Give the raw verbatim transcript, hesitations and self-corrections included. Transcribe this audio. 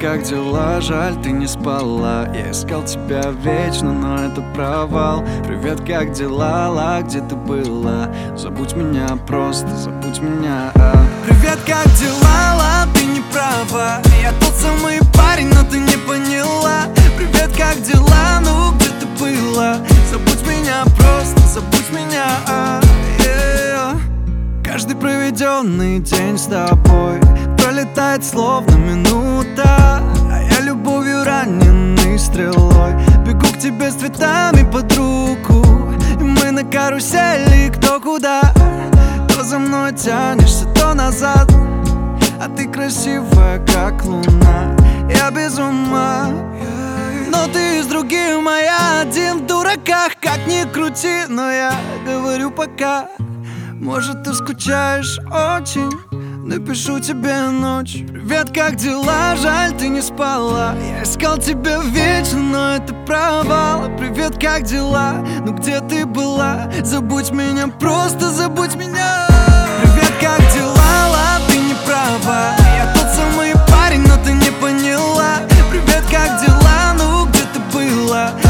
как дела? Жаль, ты не спала. Я искал тебя вечно, но это провал. Привет, как дела? Ла, где ты была? Забудь меня, просто забудь меня. а. Привет, как дела? Ла, ты не права. Я тот самый парень, но ты не поняла. Привет, как дела? Ну, где ты была? Забудь меня, просто забудь меня. а. yeah. Каждый проведенный день с тобой пролетает словно минута, а я любовью раненый стрелой бегу к тебе с цветами под руку. И мы на карусели кто куда. То за мной тянешься, то назад. А ты красивая, как луна. Я без ума. Но ты с другим, а я один в дураках. Как ни крути, но я говорю пока. Может, ты скучаешь очень, напишу тебе ночь. Привет, как дела? Жаль, ты не спала. Я искал тебя вечно, но это провал. Привет, как дела? Ну где ты была? Забудь меня, просто забудь меня. Привет, как дела? Ла, ты не права. Я тот самый парень, но ты не поняла. Привет, как дела? Ну где ты была?